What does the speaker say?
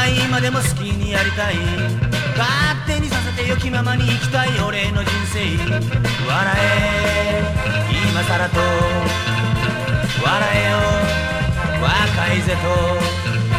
さい今でも好きにやりたい勝手にさせてよ気ままに生きたい俺の人生笑え今さらと笑えよ若いぜと